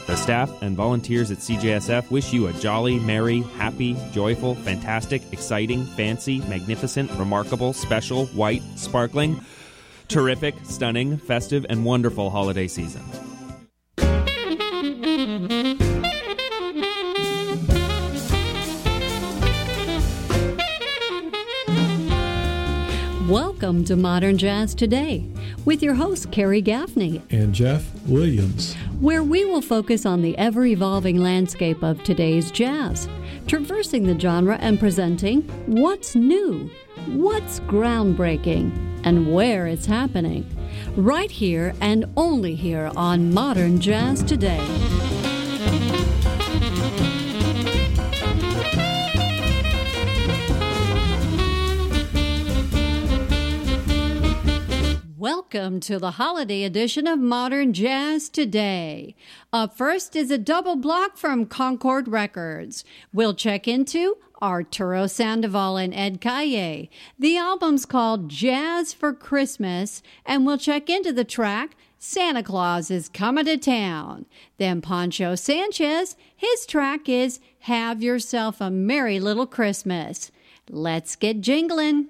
The staff and volunteers at CJSF wish you a jolly, merry, happy, joyful, fantastic, exciting, fancy, magnificent, remarkable, special, white, sparkling, terrific, stunning, festive, and wonderful holiday season. Welcome to Modern Jazz Today with your host, Carrie Gaffney and Jeff Williams, where we will focus on the ever-evolving landscape of today's jazz, traversing the genre and presenting what's new, what's groundbreaking, and where it's happening. Right here and only here on Modern Jazz Today. Welcome to the holiday edition of Modern Jazz Today. Up first is a double block from Concord Records. We'll check into Arturo Sandoval and Ed Calle. The album's called Jazz for Christmas, and we'll check into the track Santa Claus is Coming to Town. Then Pancho Sanchez, his track is Have Yourself a Merry Little Christmas. Let's get jingling.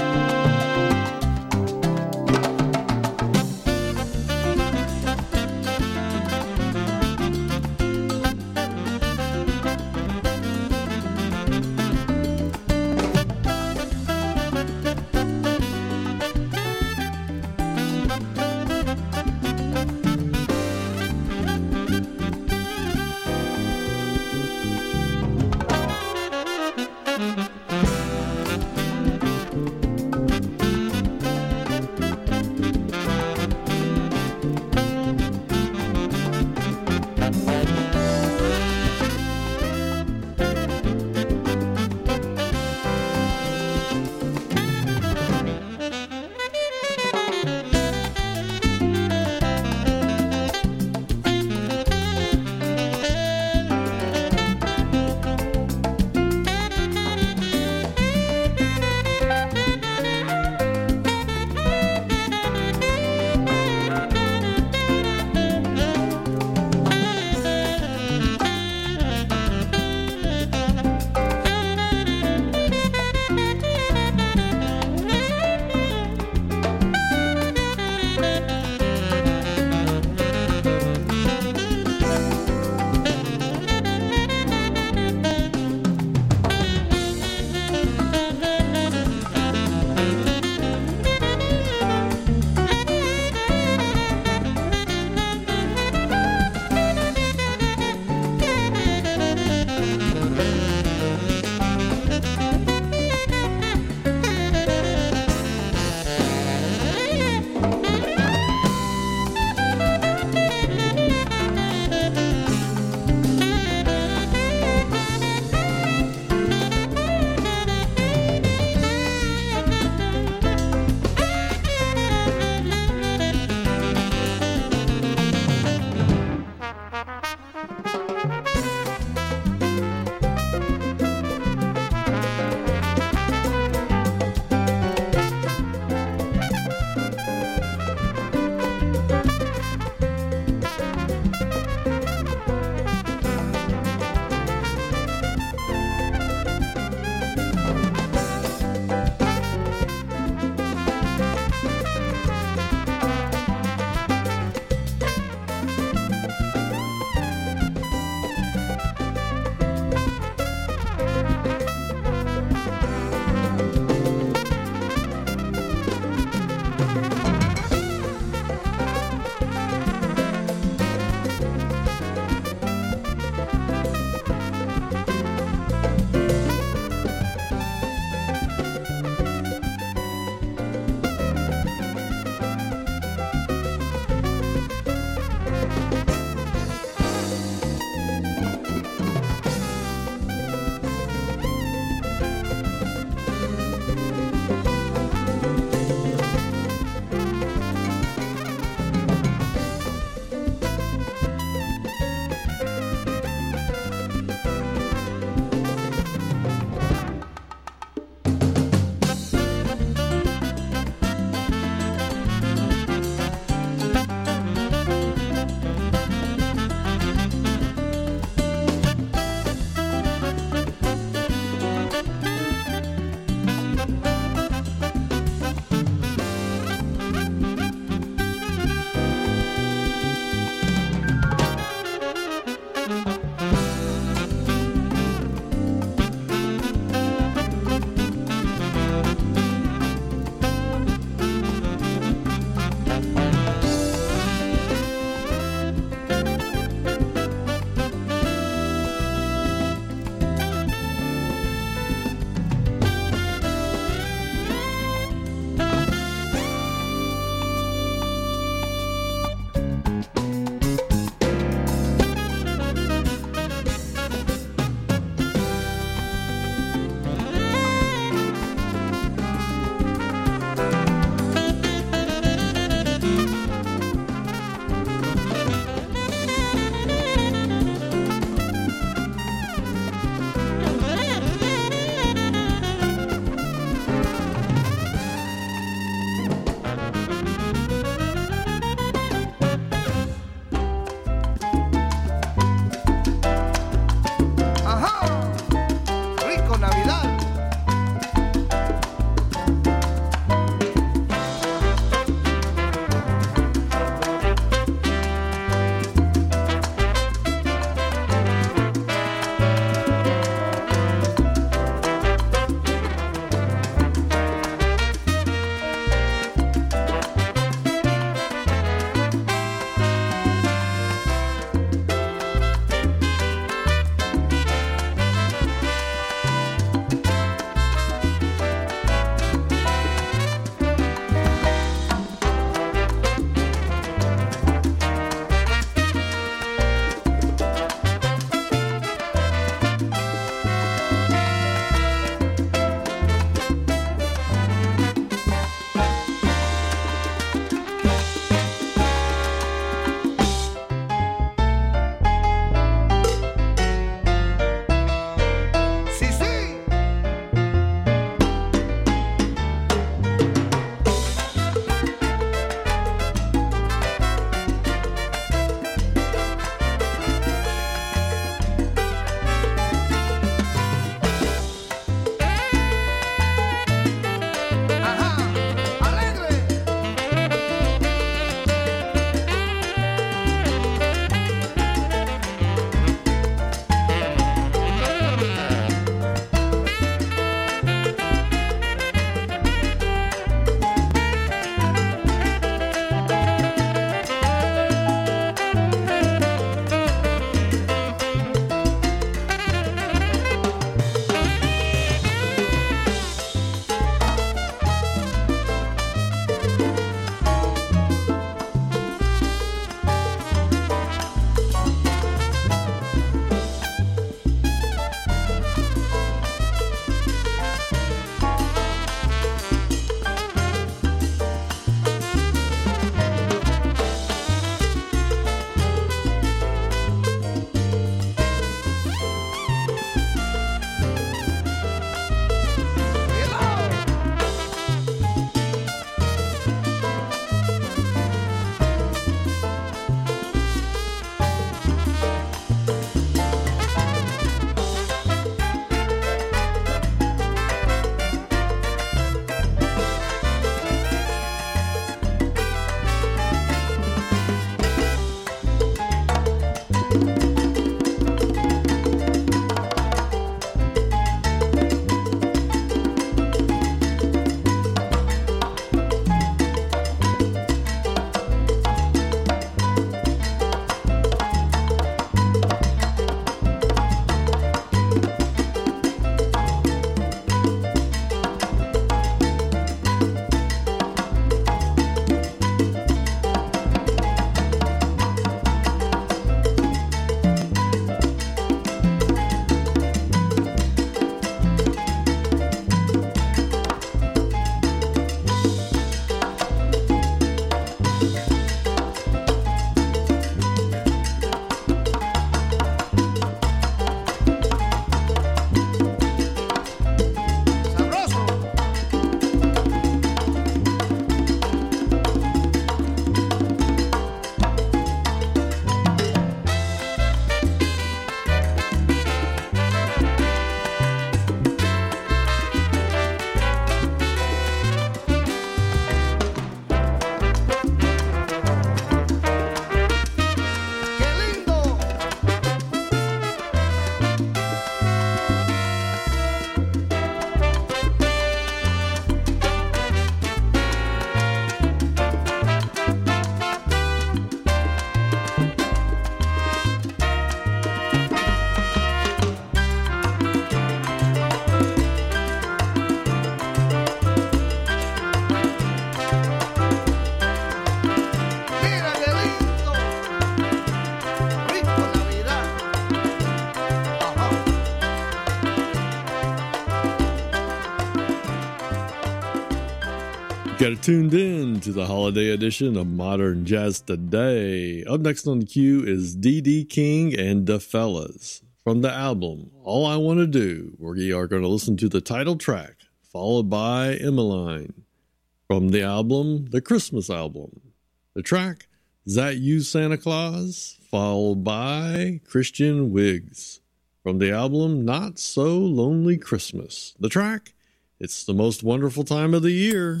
Got it tuned in to the holiday edition of Modern Jazz Today. Up next on the queue is D.D. King and the Fellas. From the album, All I Want to Do, we are going to listen to the title track, followed by Emmeline. From the album, the Christmas album. The track, Is That You, Santa Claus? Followed by Christian Wiggs. From the album, Not So Lonely Christmas. The track, It's the Most Wonderful Time of the Year.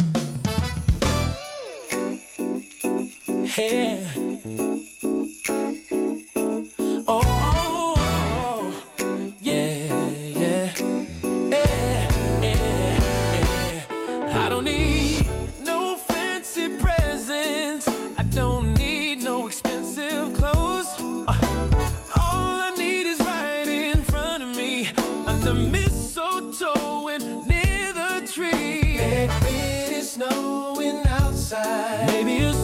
Yeah. Oh, yeah, yeah, yeah. I don't need no fancy presents. I don't need no expensive clothes. All I need is right in front of me, under mistletoe and near the tree. Maybe it's snowing outside. Maybe it's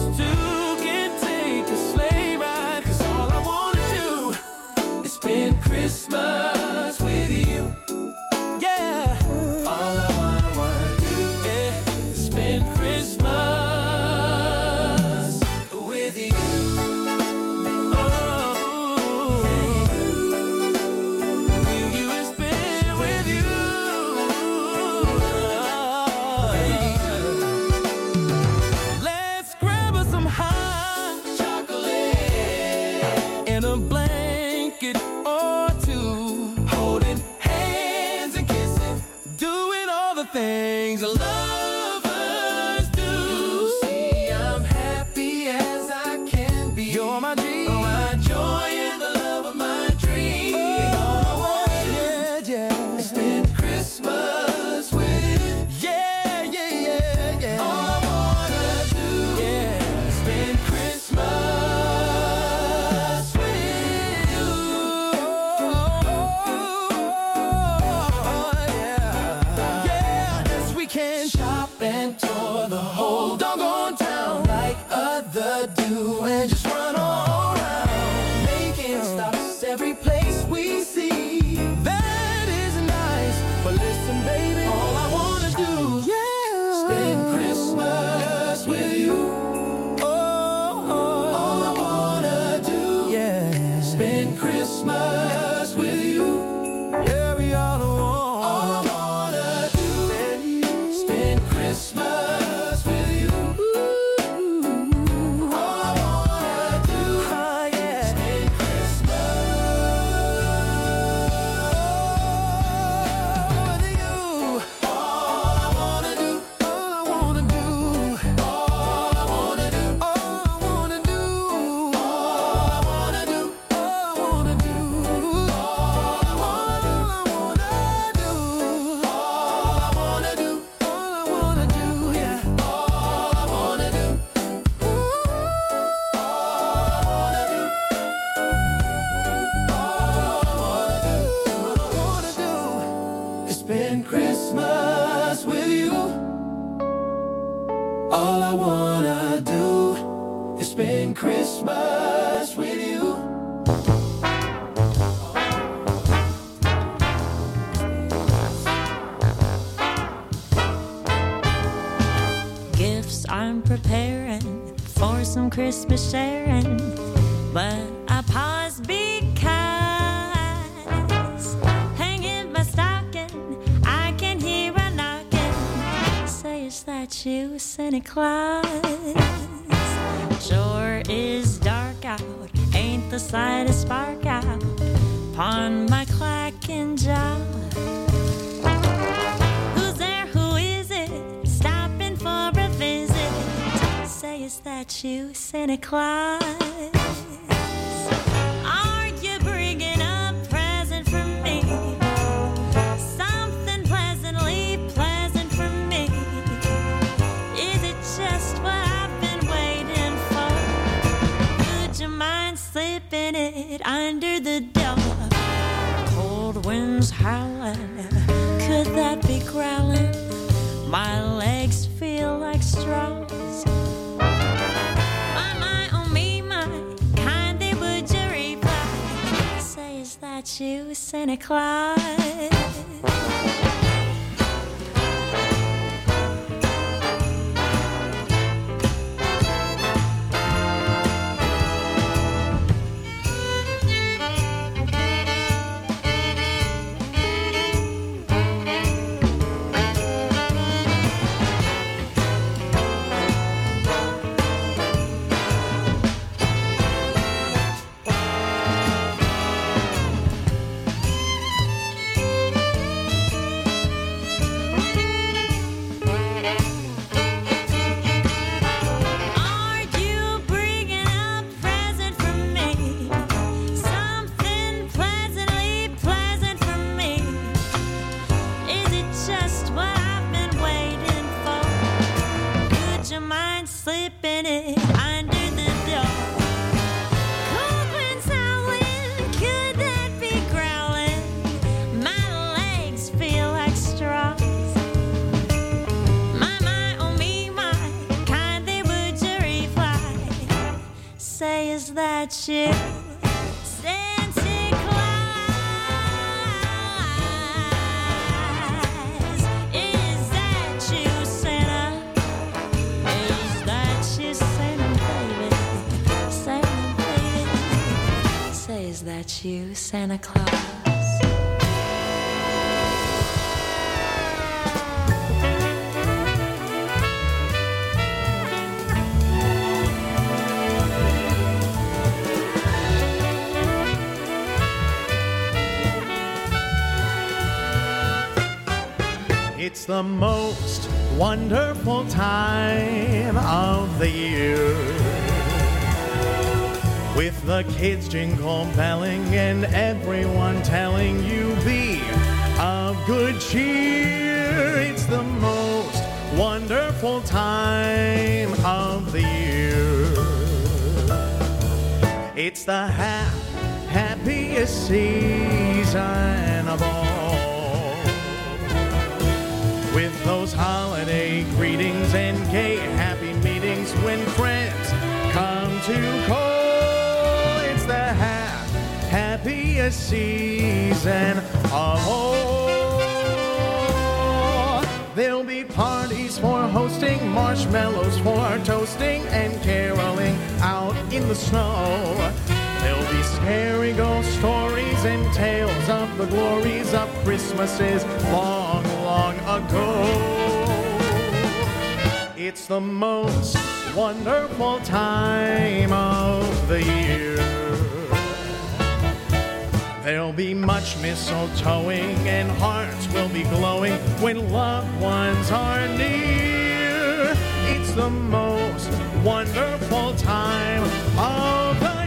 Christmas with you, yeah. All I wanna do, yeah, is spend Christmas with you. Oh, with you and spend with you. Let's grab us some hot chocolate and a blanket. Things lovers do. You see, I'm happy as I can be. You're my dream, my joy, and the love of my dream. Oh, yeah. Spend Christmas with you. Yeah, yeah, yeah, yeah. All I wanna do, yeah, spend Christmas with you. Can shop and tour the whole doggone town like other do, and just run all around, making stops every place we see. That is nice, but listen, baby, all I wanna do, yeah, spend Christmas with you. Oh, all I wanna do, yeah, spend Christmas with you. Yeah, we all want. Christmas with you. Ooh, all I wanna do, oh, yeah, spend Christmas with you. All I wanna do, all I wanna do, all I wanna do, all I wanna do, all I wanna do, all I wanna do, all I wanna do, all I wanna do. Christmas with you. All I wanna do is spend Christmas with you. Gifts I'm preparing for some Christmas sharing, but I pause because hanging my stocking, I can hear a knocking. Say, is that you, Santa Claus? Sure is dark out, ain't the slightest spark out upon my clacking jaw. Who's there, who is it, stopping for a visit? Say, is that you, Santa Claus? Are you bringing a present for me? Something pleasantly pleasant for me? Is it just what I've been waiting for? Would you mind slipping it under the door? Cold winds howling, could that be growling? My legs feel like straws. That you, Santa Claus? you, Santa Claus? Is that you, Santa? Is that you, Santa, baby? Santa, baby. Say, is that you, Santa Claus? It's the most wonderful time of the year, with the kids jingle belling and everyone telling you be of good cheer. It's the most wonderful time of the year. It's the happiest season of all, with those holiday greetings and gay happy meetings when friends come to call. It's the happiest season of all. There'll be parties for hosting, marshmallows for toasting, and caroling out in the snow. There'll be scary ghost stories and tales of the glories of Christmases long, long ago. It's the most wonderful time of the year. There'll be much mistletoeing and hearts will be glowing when loved ones are near. It's the most wonderful time of the year.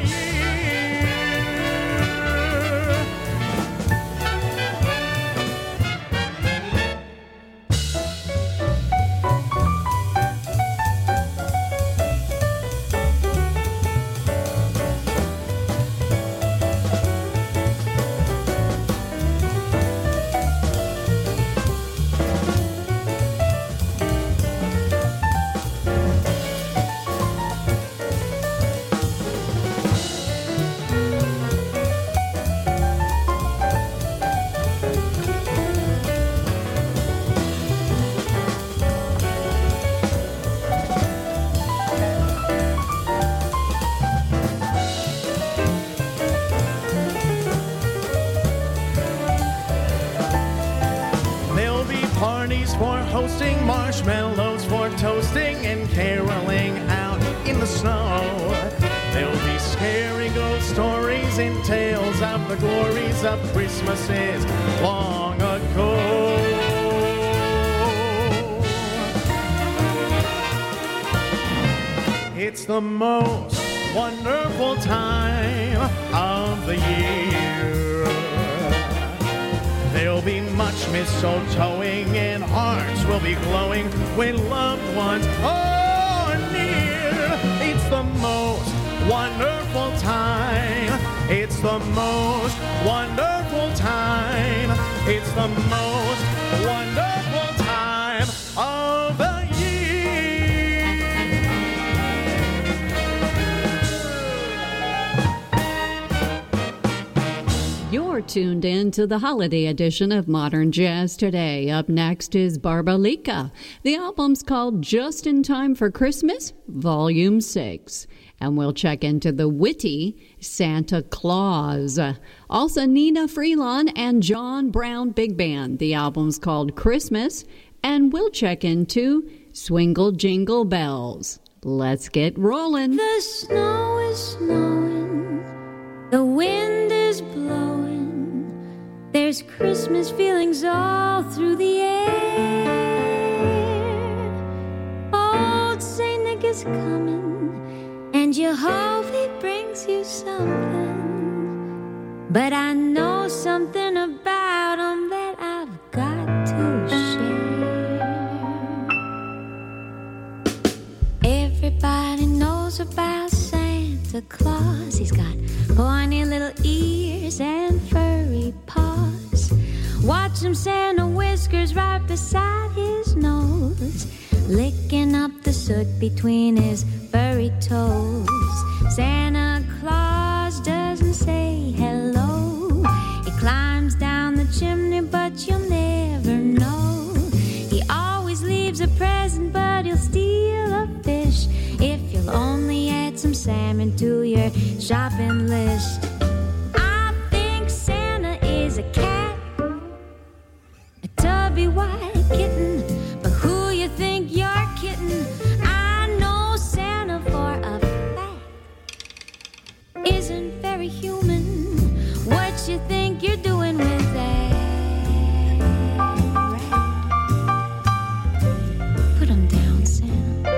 Hosting, marshmallows for toasting, and caroling out in the snow. There'll be scary ghost stories and tales of the glories of Christmases long ago. It's the most wonderful time of the year. There'll be much mistletoeing and hearts will be glowing when loved ones are near. It's the most wonderful time. It's the most wonderful time. It's the most wonderful time of the You're tuned in to the holiday edition of Modern Jazz Today. Up next is Barbalika. The album's called Just in Time for Christmas, Volume 6. And we'll check into the witty Santa Claus. Also, Nina Freelon and John Brown Big Band. The album's called Christmas. And we'll check into Swingle Jingle Bells. Let's get rolling. The snow is snowing, the wind is blowing, there's Christmas feelings all through the air. Old Saint Nick is coming, and you hope he brings you something. But I know something about him that I've got to share. Everybody knows about Santa Claus. He's got pointy little ears and furry paws. Watch him Santa whiskers right beside his nose, licking up the soot between his furry toes. Santa Claus say hello. He climbs down the chimney, but you'll never know. He always leaves a present, but he'll steal a fish if you'll only add some salmon to your shopping list. I think Santa is a cat, a tubby white kitten, but who you think you're kidding? I know Santa for a fact isn't very human. What you think you're doing with that rat? Put him down, Santa.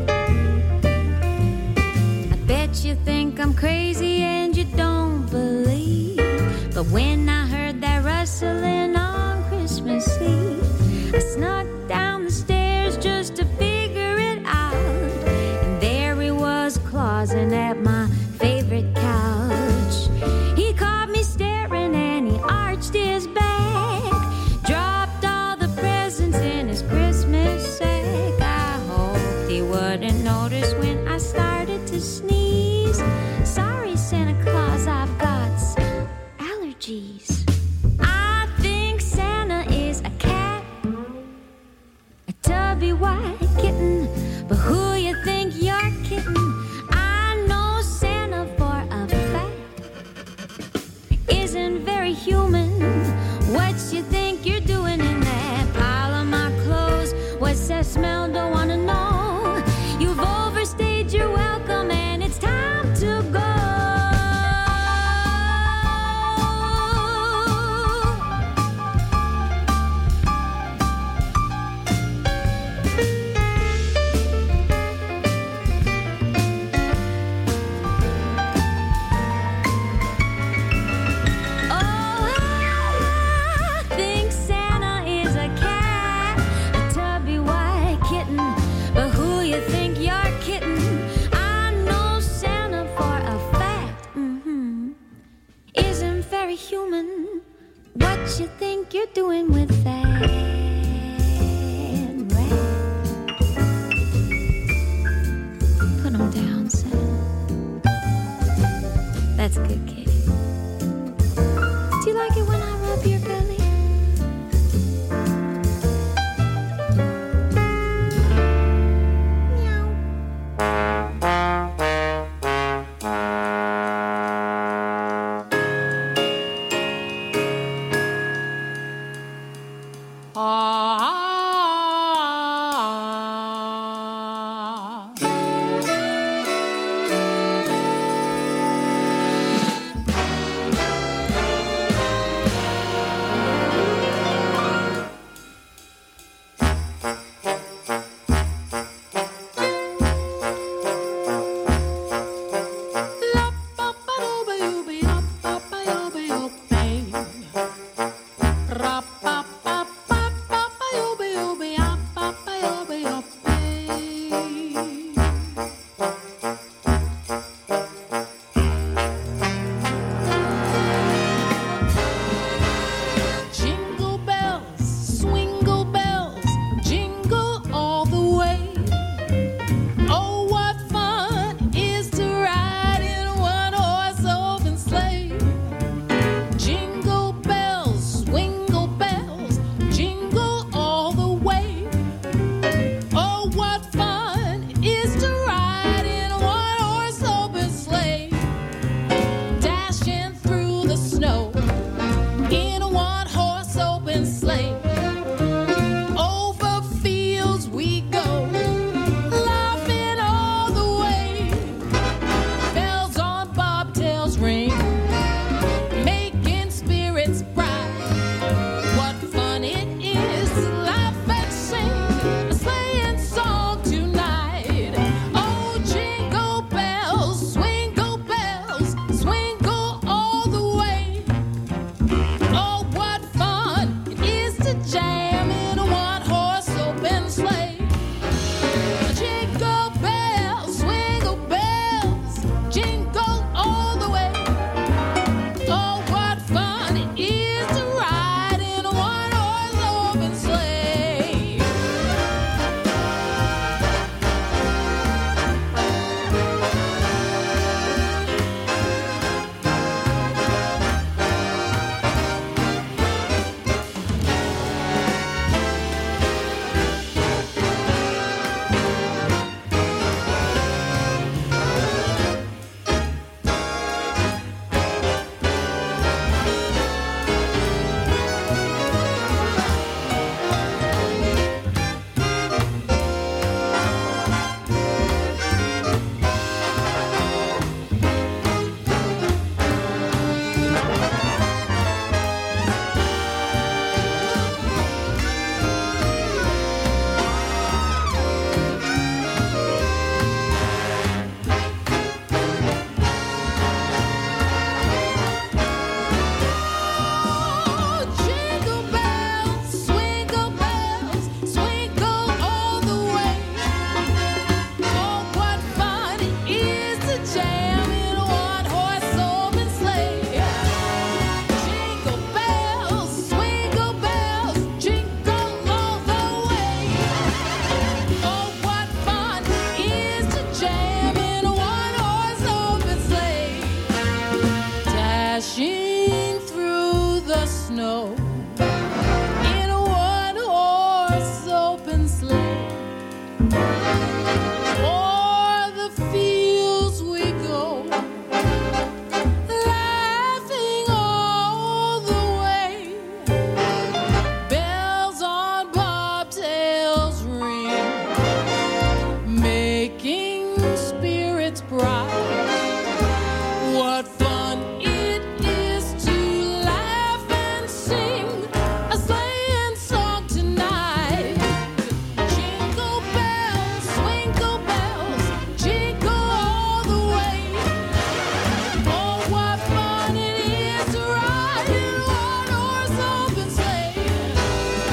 I bet you think I'm crazy and you don't believe, but when I heard that rustling on Christmas Eve, I snuck down the stairs just to figure it out, and there he was clausing at my favorite couch. He caught me staring and he arched his back, dropped all the presents in his Christmas sack. I hoped he wouldn't notice when I started to sneeze. Sorry, Santa Claus, I've got some allergies. I think Santa is a cat, a tubby white kitten, but who you think you're kidding? I know Santa for a fact isn't very human. What you think you're doing in that pile of my clothes? What's that smell? Don't wanna know. You've overstayed your welcome and it's time to go. Human, what you think you're doing with that rat? Put him down, Santa. That's good, kitty. Do you like it when I rub your belly? Making spirits bright. What fun it is to